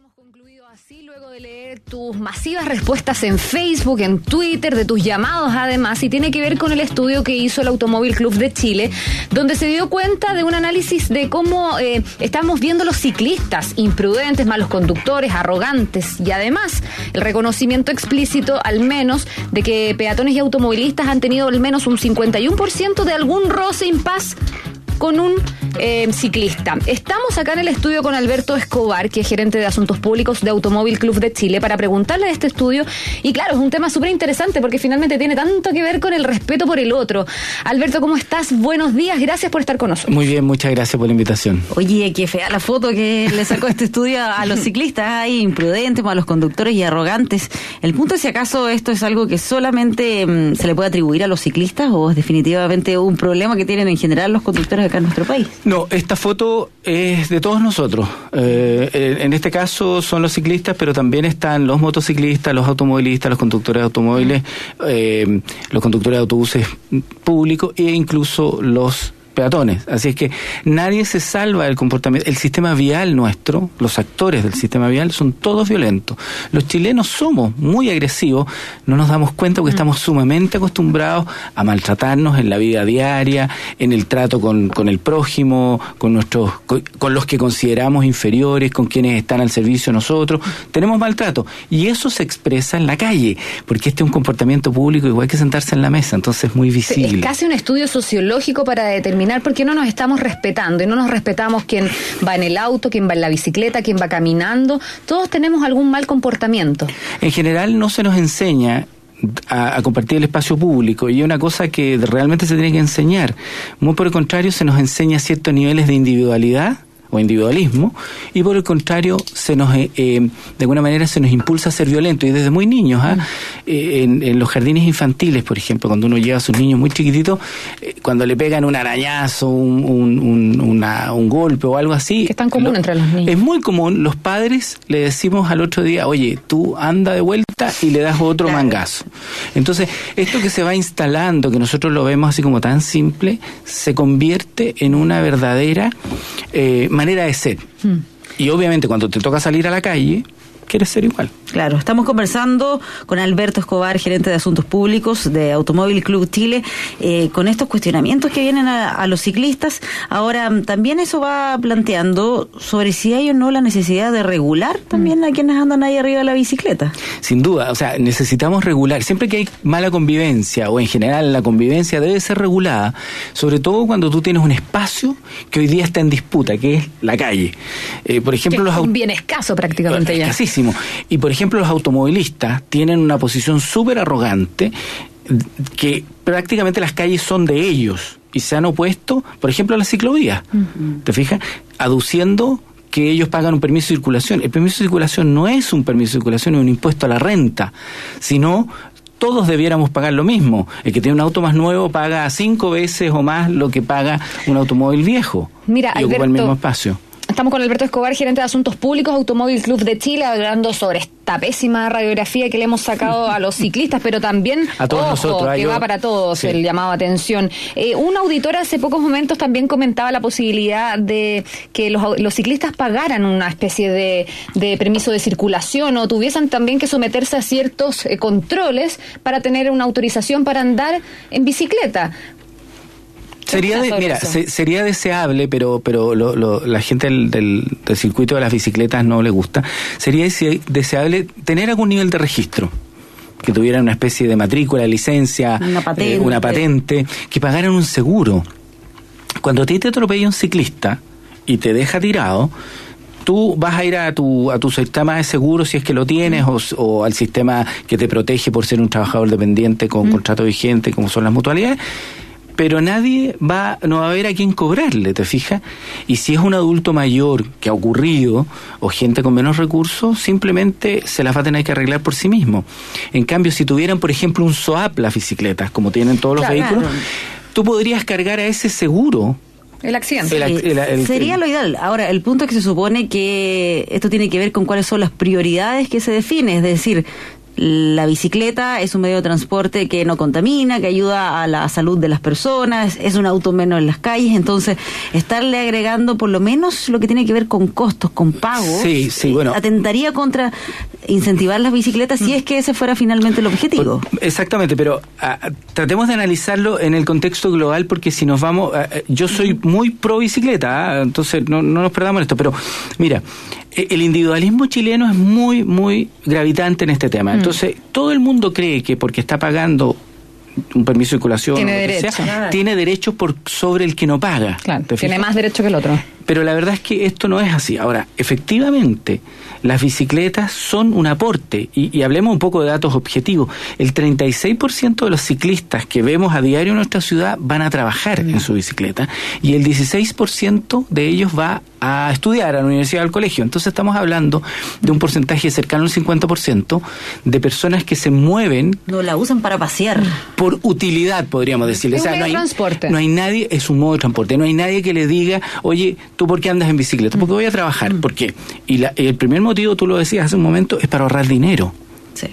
Hemos concluido así luego de leer tus masivas respuestas en Facebook, en Twitter, de tus llamados además, y tiene que ver con el estudio que hizo el Automóvil Club de Chile, donde se dio cuenta de un análisis de cómo estamos viendo los ciclistas imprudentes, malos conductores, arrogantes, y además el reconocimiento explícito al menos de que peatones y automovilistas han tenido al menos un 51% de algún roce, impas con un ciclista. Estamos acá en el estudio con Alberto Escobar, que es gerente de Asuntos Públicos de Automóvil Club de Chile, para preguntarle de este estudio. Y claro, es un tema súper interesante porque finalmente tiene tanto que ver con el respeto por el otro. Alberto, ¿cómo estás? Buenos días, gracias por estar con nosotros. Muy bien, muchas gracias por la invitación. Oye, qué fea la foto que le sacó este estudio a los ciclistas, ahí imprudentes, malos conductores y arrogantes. El punto es si acaso esto es algo que solamente se le puede atribuir a los ciclistas o es definitivamente un problema que tienen en general los conductores acá en nuestro país. No, esta foto es de todos nosotros. En este caso son los ciclistas, pero también están los motociclistas, los automovilistas, los conductores de automóviles, los conductores de autobuses públicos e incluso los peatones. Así es que nadie se salva del comportamiento. El sistema vial nuestro, los actores del sistema vial son todos violentos. Los chilenos somos muy agresivos, no nos damos cuenta porque estamos sumamente acostumbrados a maltratarnos en la vida diaria, en el trato con el prójimo, con los que consideramos inferiores, con quienes están al servicio de nosotros. Tenemos maltrato y eso se expresa en la calle, porque este es un comportamiento público igual que sentarse en la mesa, entonces es muy visible. Es casi un estudio sociológico para determinar por qué no nos estamos respetando, y no nos respetamos quién va en el auto, quién va en la bicicleta, quién va caminando. Todos tenemos algún mal comportamiento. En general no se nos enseña a compartir el espacio público, y es una cosa que realmente se tiene que enseñar. Muy por el contrario, se nos enseña ciertos niveles de individualidad o individualismo, y por el contrario se nos de alguna manera se nos impulsa a ser violentos, y desde muy niños, en los jardines infantiles, por ejemplo, cuando uno lleva a sus niños muy chiquititos, cuando le pegan un arañazo, un golpe o algo así, que es tan común entre los niños. Es muy común. Los padres le decimos al otro día, oye, tú anda de vuelta, y le das otro mangazo. Entonces, esto que se va instalando, que nosotros lo vemos así como tan simple, se convierte en una verdadera manera de ser. Y obviamente cuando te toca salir a la calle, quieres ser igual. Claro, estamos conversando con Alberto Escobar, gerente de Asuntos Públicos de Automóvil Club Chile, con estos cuestionamientos que vienen a los ciclistas. Ahora, también eso va planteando sobre si hay o no la necesidad de regular también a quienes andan ahí arriba de la bicicleta. Sin duda, o sea, necesitamos regular. Siempre que hay mala convivencia, o en general la convivencia debe ser regulada, sobre todo cuando tú tienes un espacio que hoy día está en disputa, que es la calle. Por ejemplo, que es un bien escaso prácticamente ya. Escasísimo. Y por ejemplo, los automovilistas tienen una posición súper arrogante, que prácticamente las calles son de ellos, y se han opuesto, por ejemplo, a las ciclovías. ¿Te fijas? Aduciendo que ellos pagan un permiso de circulación. El permiso de circulación no es un permiso de circulación, es un impuesto a la renta, sino todos debiéramos pagar lo mismo. El que tiene un auto más nuevo paga 5 veces o más lo que paga un automóvil viejo. Mira, y ocupa el mismo espacio. Estamos con Alberto Escobar, gerente de Asuntos Públicos, Automóvil Club de Chile, hablando sobre esta pésima radiografía que le hemos sacado a los ciclistas, pero también, a todos nosotros, que va para todos, sí, el llamado a atención. Un auditor hace pocos momentos también comentaba la posibilidad de que los ciclistas pagaran una especie de permiso de circulación, o tuviesen también que someterse a ciertos controles para tener una autorización para andar en bicicleta. Sería deseable, pero la gente del circuito de las bicicletas no le gusta. Sería deseable tener algún nivel de registro, que tuvieran una especie de matrícula, licencia, una patente, que pagaran un seguro. Cuando a ti te atropella un ciclista y te deja tirado, tú vas a ir a tu sistema de seguro, si es que lo tienes, o al sistema que te protege por ser un trabajador dependiente con contrato vigente, como son las mutualidades, pero no va a haber a quién cobrarle, ¿te fijas? Y si es un adulto mayor que ha ocurrido, o gente con menos recursos, simplemente se las va a tener que arreglar por sí mismo. En cambio, si tuvieran, por ejemplo, un SOAP las bicicletas, como tienen todos los vehículos, tú podrías cargar a ese seguro el accidente. Sería lo ideal. Ahora, el punto es que se supone que esto tiene que ver con cuáles son las prioridades que se define, es decir, la bicicleta es un medio de transporte que no contamina, que ayuda a la salud de las personas, es un auto menos en las calles, entonces estarle agregando por lo menos lo que tiene que ver con costos, con pagos, bueno, atentaría contra incentivar las bicicletas si es que ese fuera finalmente el objetivo. Exactamente, pero tratemos de analizarlo en el contexto global, porque si nos vamos, yo soy muy pro bicicleta, entonces no nos perdamos en esto, pero mira, el individualismo chileno es muy, muy gravitante en este tema. Entonces, todo el mundo cree que porque está pagando un permiso de circulación, tiene derecho por sobre el que no paga. Claro, tiene más derecho que el otro. Pero la verdad es que esto no es así. Ahora, efectivamente, las bicicletas son un aporte, y hablemos un poco de datos objetivos. El 36% de los ciclistas que vemos a diario en nuestra ciudad van a trabajar en su bicicleta, y el 16% de ellos va a estudiar a la universidad o al colegio. Entonces estamos hablando de un porcentaje cercano al 50% de personas que se mueven. No la usan para pasear. Por utilidad, podríamos decirle. Es un medio de transporte. No hay nadie, es un modo de transporte. No hay nadie que le diga, oye, ¿tú por qué andas en bicicleta? Porque voy a trabajar. ¿Por qué? Y el primer motivo, tú lo decías hace un momento, es para ahorrar dinero. Sí.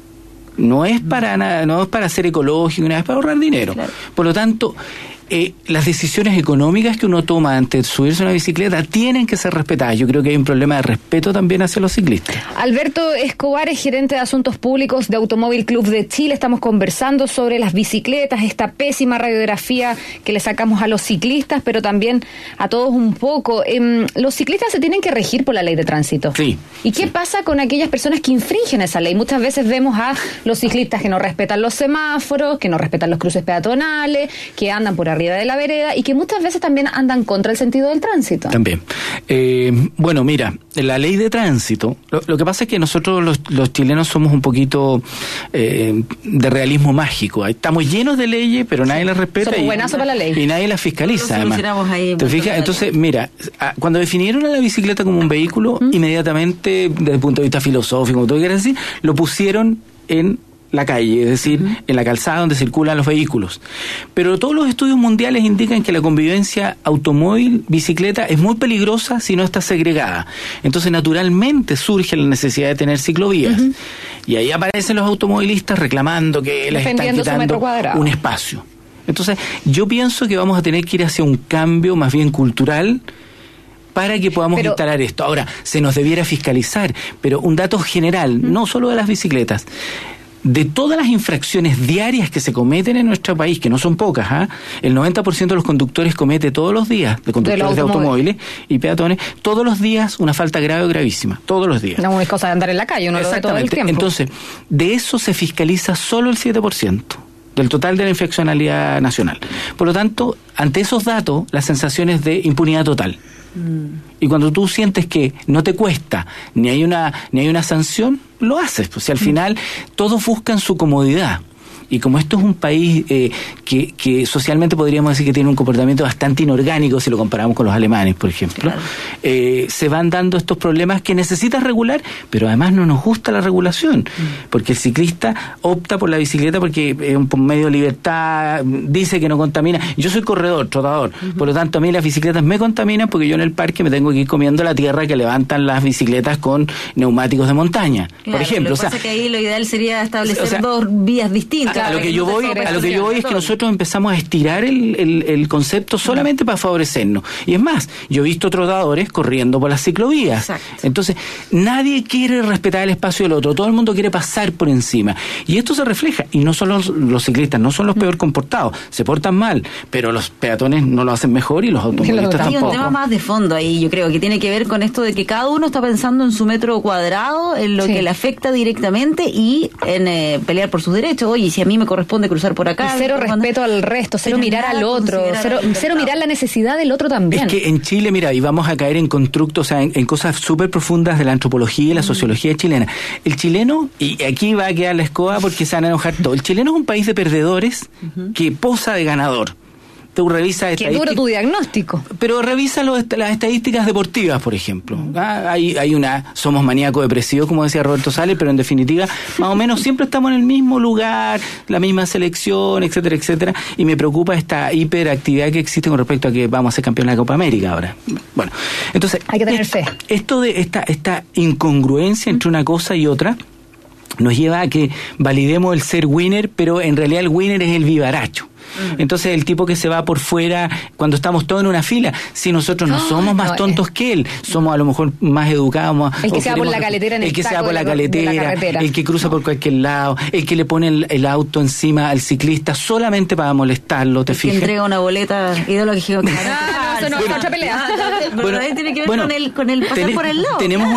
No es para nada, no es para ser ecológico, es para ahorrar dinero. Claro. Por lo tanto, las decisiones económicas que uno toma antes de subirse a una bicicleta tienen que ser respetadas. Yo creo que hay un problema de respeto también hacia los ciclistas. Alberto Escobar es gerente de Asuntos Públicos de Automóvil Club de Chile. Estamos conversando sobre las bicicletas, esta pésima radiografía que le sacamos a los ciclistas, pero también a todos un poco. Los ciclistas se tienen que regir por la ley de tránsito. Sí. ¿Y qué pasa con aquellas personas que infringen esa ley? Muchas veces vemos a los ciclistas que no respetan los semáforos, que no respetan los cruces peatonales, que andan por arriba de la vereda y que muchas veces también andan contra el sentido del tránsito. También. Bueno, mira, la ley de tránsito, lo que pasa es que nosotros los chilenos somos un poquito de realismo mágico. Estamos llenos de leyes, pero nadie las respeta. Somos buenazos para la ley. Y nadie las fiscaliza, además. ¿Te fijas? Entonces, mira, cuando definieron a la bicicleta como un vehículo, inmediatamente, desde el punto de vista filosófico, como tú quieras decir, lo pusieron en la calle, es decir, en la calzada donde circulan los vehículos. Pero todos los estudios mundiales indican que la convivencia automóvil-bicicleta es muy peligrosa si no está segregada. Entonces, naturalmente surge la necesidad de tener ciclovías. Y ahí aparecen los automovilistas reclamando que les están quitando un espacio. Entonces, yo pienso que vamos a tener que ir hacia un cambio más bien cultural para que podamos instalar esto. Ahora, se nos debiera fiscalizar, pero un dato general, no solo de las bicicletas, de todas las infracciones diarias que se cometen en nuestro país, que no son pocas, el 90% de los conductores comete todos los días, de conductores de automóviles y peatones, todos los días una falta grave o gravísima, todos los días. No es cosa de andar en la calle, uno lo ve todo el tiempo. Entonces, de eso se fiscaliza solo el 7% del total de la infraccionalidad nacional. Por lo tanto, ante esos datos, la sensación es de impunidad total. Y cuando tú sientes que no te cuesta ni hay una sanción, lo haces, pues si al final todos buscan su comodidad. Y como esto es un país que socialmente podríamos decir que tiene un comportamiento bastante inorgánico si lo comparamos con los alemanes, por ejemplo, se van dando estos problemas que necesitas regular, pero además no nos gusta la regulación, porque el ciclista opta por la bicicleta porque es un medio de libertad, dice que no contamina. Yo soy corredor, trotador, por lo tanto a mí las bicicletas me contaminan porque yo en el parque me tengo que ir comiendo la tierra que levantan las bicicletas con neumáticos de montaña, por ejemplo. Lo que pasa es que ahí lo ideal sería establecer dos vías distintas. A lo que yo voy es que nosotros empezamos a estirar el concepto solamente para favorecernos. Y es más, yo he visto trotadores corriendo por las ciclovías. Exacto. Entonces, nadie quiere respetar el espacio del otro, todo el mundo quiere pasar por encima. Y esto se refleja, y no son los ciclistas, no son los peor comportados, se portan mal, pero los peatones no lo hacen mejor y los automovilistas tampoco. Hay un tema más de fondo ahí, yo creo, que tiene que ver con esto de que cada uno está pensando en su metro cuadrado, en lo que le afecta directamente y en pelear por sus derechos. Oye, si a mí me corresponde cruzar por acá. Y cero respeto al resto, cero mirar al otro, cero mirar la necesidad del otro también. Es que en Chile, mira, y vamos a caer en constructos, o sea, en cosas súper profundas de la antropología y la sociología chilena. El chileno, y aquí va a quedar la escoba porque se van a enojar todo, el chileno es un país de perdedores que posa de ganador. Tú revisas qué duro tu diagnóstico. Pero revisa las estadísticas deportivas, por ejemplo. Hay somos maníaco depresivos, como decía Roberto Sales, pero en definitiva, más o menos siempre estamos en el mismo lugar, la misma selección, etcétera, etcétera. Y me preocupa esta hiperactividad que existe con respecto a que vamos a ser campeones de la Copa América ahora. Bueno, entonces hay que tener fe. Esto de esta incongruencia entre una cosa y otra nos lleva a que validemos el ser winner, pero en realidad el winner es el vivaracho. Entonces el tipo que se va por fuera cuando estamos todos en una fila, si nosotros no somos más tontos que él, somos a lo mejor más educados, el que se va por la caletera en el que se va taco por la de la carretera, el que cruza por cualquier lado, el que le pone el auto encima al ciclista solamente para molestarlo, ¿te fijas? Que entrega una boleta ideológica. No, eso no es otra pelea. Pero ahí tiene que ver con el pasar por el lado. Tenemos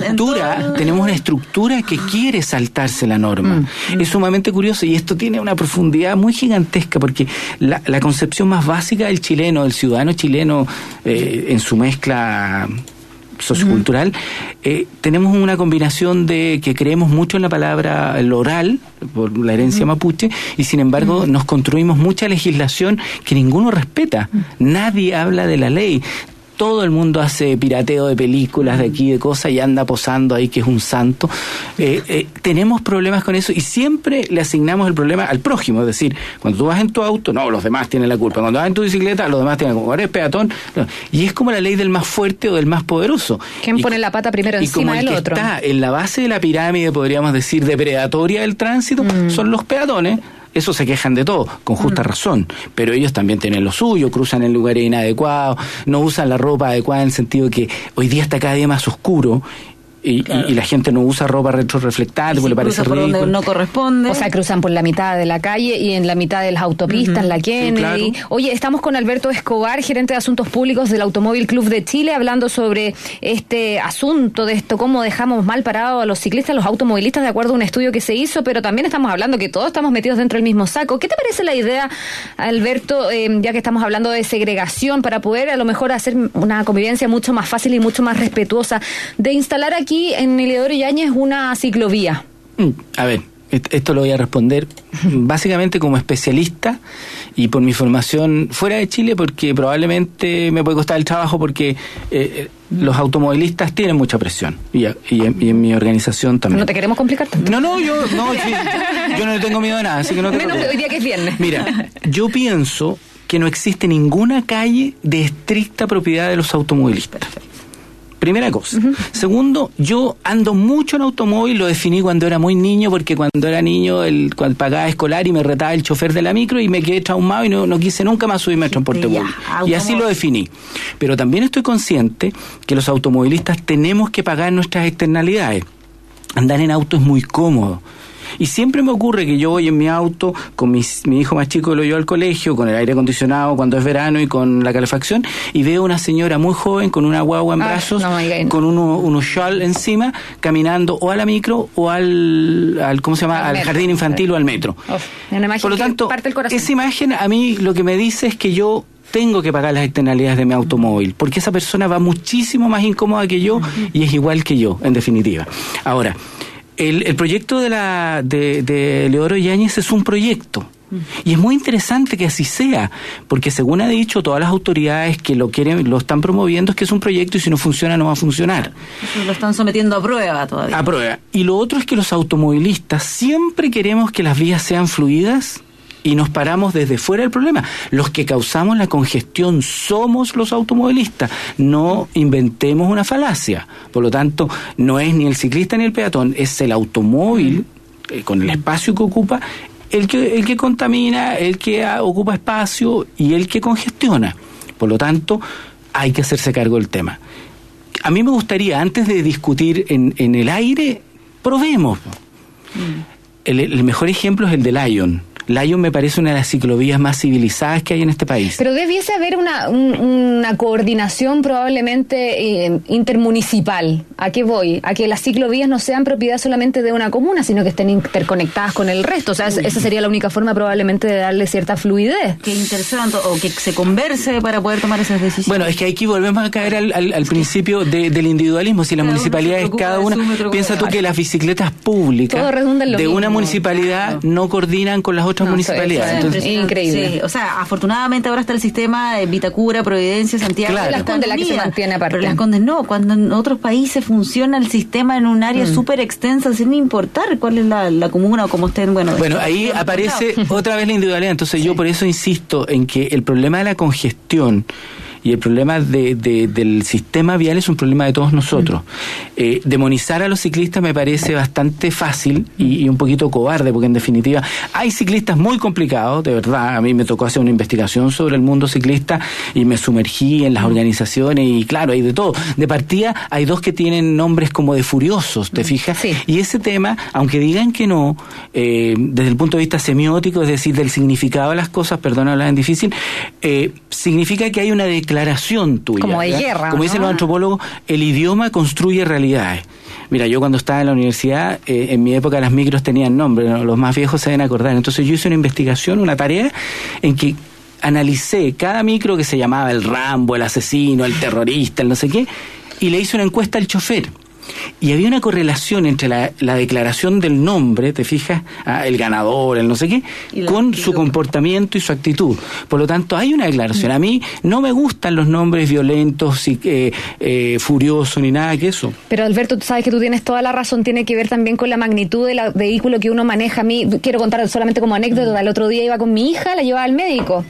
una estructura que quiere saltarse la norma. Es sumamente curioso y esto tiene una profundidad muy gigantesca porque la concepción más básica del chileno, del ciudadano chileno, en su mezcla sociocultural, tenemos una combinación de que creemos mucho en la palabra, el oral, por la herencia mapuche, y sin embargo nos construimos mucha legislación que ninguno respeta. Nadie habla de la ley. Todo el mundo hace pirateo de películas de aquí, de cosas, y anda posando ahí que es un santo. Tenemos problemas con eso y siempre le asignamos el problema al prójimo. Es decir, cuando tú vas en tu auto, no, los demás tienen la culpa. Cuando vas en tu bicicleta, los demás tienen la culpa. Eres peatón. No. Y es como la ley del más fuerte o del más poderoso. ¿Quién pone la pata primero encima del otro? Y como el que está en la base de la pirámide, podríamos decir, depredatoria del tránsito, son los peatones. Eso se quejan de todo, con justa razón, pero ellos también tienen lo suyo, cruzan en lugares inadecuados, no usan la ropa adecuada en el sentido de que hoy día está cada día más oscuro y la gente no usa ropa retroreflectante porque le parece ridículo. Por donde no corresponde. O sea, cruzan por la mitad de la calle y en la mitad de las autopistas, la Kennedy. Sí, claro. Oye, estamos con Alberto Escobar, gerente de Asuntos Públicos del Automóvil Club de Chile, hablando sobre este asunto de esto, cómo dejamos mal parados a los ciclistas, los automovilistas, de acuerdo a un estudio que se hizo, pero también estamos hablando que todos estamos metidos dentro del mismo saco. ¿Qué te parece la idea, Alberto, ya que estamos hablando de segregación, para poder a lo mejor hacer una convivencia mucho más fácil y mucho más respetuosa, de instalar aquí en Eliodoro Yáñez una ciclovía? A ver, esto lo voy a responder básicamente como especialista y por mi formación fuera de Chile, porque probablemente me puede costar el trabajo porque los automovilistas tienen mucha presión y en mi organización también. No te queremos complicar tanto. Yo no le tengo miedo a nada, así que no te menos hoy día que es viernes. Mira, yo pienso que no existe ninguna calle de estricta propiedad de los automovilistas. Primera cosa. Segundo, yo ando mucho en automóvil, lo definí cuando era muy niño, porque cuando era niño cuando pagaba escolar y me retaba el chofer de la micro y me quedé traumado y no quise nunca más subirme al transporte público. Y así lo definí. Pero también estoy consciente que los automovilistas tenemos que pagar nuestras externalidades. Andar en auto es muy cómodo. Y siempre me ocurre que yo voy en mi auto con mi hijo más chico, lo llevo al colegio, con el aire acondicionado cuando es verano y con la calefacción, y veo una señora muy joven con una guagua en brazos, con unos shawl encima, caminando o a la micro o al ¿cómo se llama? Al jardín infantil o al metro. Por lo tanto, esa imagen a mí lo que me dice es que yo tengo que pagar las externalidades de mi automóvil, porque esa persona va muchísimo más incómoda que yo y es igual que yo, en definitiva. Ahora, el proyecto de Eliodoro Yáñez es un proyecto. Y es muy interesante que así sea, porque según ha dicho todas las autoridades que lo están promoviendo, es que es un proyecto y si no funciona no va a funcionar. Eso lo están sometiendo a prueba todavía. A prueba. Y lo otro es que los automovilistas siempre queremos que las vías sean fluidas y nos paramos desde fuera del problema. Los que causamos la congestión somos los automovilistas. No inventemos una falacia. Por lo tanto, no es ni el ciclista ni el peatón, es el automóvil con el espacio que ocupa, el que contamina, el que ocupa espacio y el que congestiona. Por lo tanto, hay que hacerse cargo del tema. A mí me gustaría, antes de discutir en el aire, probemos. El mejor ejemplo es el de Lyon. Lyon me parece una de las ciclovías más civilizadas que hay en este país. Pero debiese haber una coordinación probablemente intermunicipal. ¿A qué voy? A que las ciclovías no sean propiedad solamente de una comuna, sino que estén interconectadas con el resto. O sea, esa sería la única forma probablemente de darle cierta fluidez. Qué interesante, o que se converse para poder tomar esas decisiones. Bueno, es que aquí volvemos a caer al principio del individualismo. Si las municipalidades, cada una... Piensa tú que las bicicletas públicas de una municipalidad no coordinan con las otras municipalidades. Entonces, increíble. Sí, o sea, afortunadamente ahora está el sistema de Vitacura, Providencia, Santiago. Claro. Las Condes la que se mantiene aparte. Pero Las Condes no, cuando en otros países funciona el sistema en un área súper extensa, sin importar cuál es la comuna o cómo estén. Bueno, ahí aparece otra vez la individualidad. Entonces yo por eso insisto en que el problema de la congestión y el problema del sistema vial es un problema de todos nosotros. Demonizar a los ciclistas me parece bastante fácil y un poquito cobarde, porque en definitiva hay ciclistas muy complicados, de verdad. A mí me tocó hacer una investigación sobre el mundo ciclista y me sumergí en las organizaciones y claro, hay de todo. De partida hay dos que tienen nombres como de furiosos, ¿te fijas? Sí. Y ese tema, aunque digan que no, desde el punto de vista semiótico, es decir, del significado de las cosas, perdona hablar en difícil, significa que hay una declaración tuya. Como de guerra, como dicen los antropólogos, el idioma construye realidades. Mira, yo cuando estaba en la universidad, en mi época las micros tenían nombre, ¿no? Los más viejos se deben acordar. Entonces yo hice una investigación, una tarea, en que analicé cada micro que se llamaba el Rambo, el asesino, el terrorista, el no sé qué, y le hice una encuesta al chofer. Y había una correlación entre la declaración del nombre, ¿te fijas? El ganador, el no sé qué, con actitud, su comportamiento y su actitud. Por lo tanto, hay una declaración. A mí no me gustan los nombres violentos, furiosos, ni nada que eso. Pero Alberto, tú sabes que tú tienes toda la razón, tiene que ver también con la magnitud del vehículo que uno maneja. A mí, quiero contar solamente como anécdota, el otro día iba con mi hija, la llevaba al médico.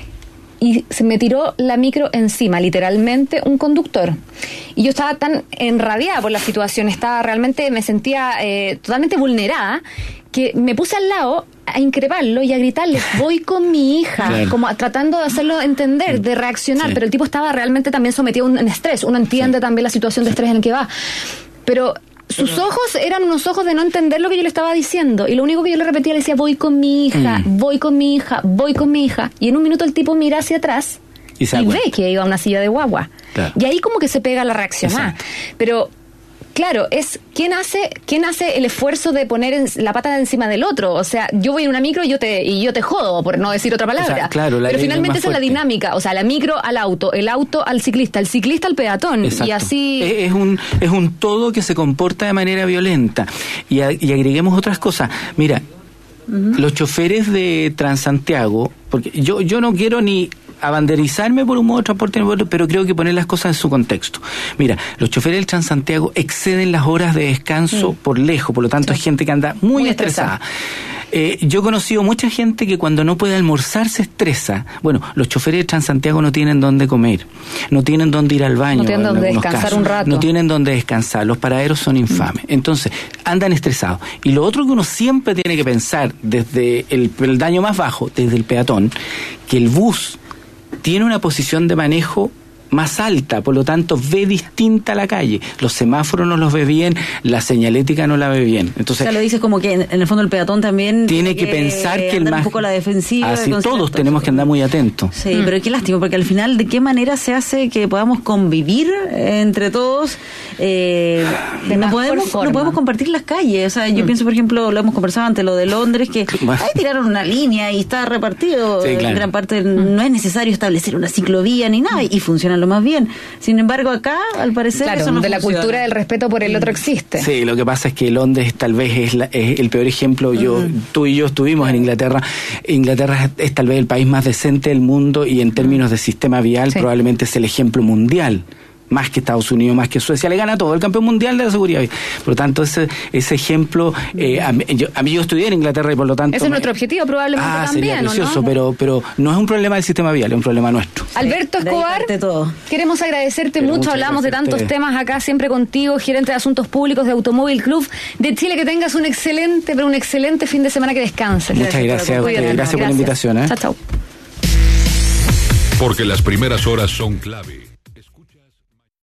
Y se me tiró la micro encima, literalmente un conductor. Y yo estaba tan enrabiada por la situación, me sentía totalmente vulnerada, que me puse al lado a increparlo y a gritarle, voy con mi hija, claro, como tratando de hacerlo entender, de reaccionar, sí. Pero el tipo estaba realmente también sometido a un estrés. Uno entiende también la situación de estrés en el que va. Pero sus ojos eran unos ojos de no entender lo que yo le estaba diciendo. Y lo único que yo le repetía, le decía, voy con mi hija, voy con mi hija, voy con mi hija. Y en un minuto el tipo mira hacia atrás y ve que iba a una silla de guagua. Claro. Y ahí como que se pega la reacción. Pero claro, es ¿quién hace el esfuerzo de poner la pata encima del otro? O sea, yo voy en una micro y yo te jodo, por no decir otra palabra. O sea, claro, pero finalmente esa es la dinámica. O sea, la micro al auto, el auto al ciclista, el ciclista al peatón. Exacto. Y así es un todo que se comporta de manera violenta. Y agreguemos otras cosas. Mira, los choferes de Transantiago, porque yo no quiero ni abanderizarme por un modo de transporte, pero creo que poner las cosas en su contexto. Mira, los choferes del Transantiago exceden las horas de descanso por lejos, por lo tanto, sí, es gente que anda muy estresada. Yo he conocido mucha gente que cuando no puede almorzar se estresa. Bueno, los choferes de Transantiago no tienen dónde comer, no tienen dónde ir al baño, no tienen dónde descansar casos, un rato, no tienen dónde descansar, los paraderos son infames. Entonces, andan estresados. Y lo otro que uno siempre tiene que pensar desde el daño más bajo, desde el peatón, que el bus tiene una posición de manejo más alta, por lo tanto ve distinta la calle, los semáforos no los ve bien, la señalética no la ve bien. Entonces, o sea, lo dices como que en el fondo el peatón también tiene que pensar que el más, un poco la defensiva. Así todos tenemos que andar muy atentos. Sí, pero qué lástima, porque al final, ¿de qué manera se hace que podamos convivir entre todos? No podemos compartir las calles. O sea, yo pienso, por ejemplo, lo hemos conversado antes, lo de Londres, que ahí tiraron una línea y está repartido, sí, claro, en gran parte. No es necesario establecer una ciclovía ni nada, y funciona lo más bien. Sin embargo, acá, al parecer, claro, eso no funciona. La cultura del respeto por el otro existe. Sí, lo que pasa es que Londres tal vez es el peor ejemplo. Tú y yo estuvimos en Inglaterra. Inglaterra es tal vez el país más decente del mundo y en términos de sistema vial probablemente es el ejemplo mundial. Más que Estados Unidos, más que Suecia, le gana todo, el campeón mundial de la seguridad. Por lo tanto, ese ejemplo, a mí yo estudié en Inglaterra y por lo tanto... Ese es nuestro objetivo probablemente también, sería precioso, ¿no? Pero no es un problema del sistema vial, es un problema nuestro. Alberto Escobar, queremos agradecerte mucho, hablamos de tantos temas acá, siempre contigo, gerente de Asuntos Públicos de Automóvil Club de Chile, que tengas un excelente fin de semana, que descanses. Muchas gracias por la invitación. Chao. Porque las primeras horas son clave.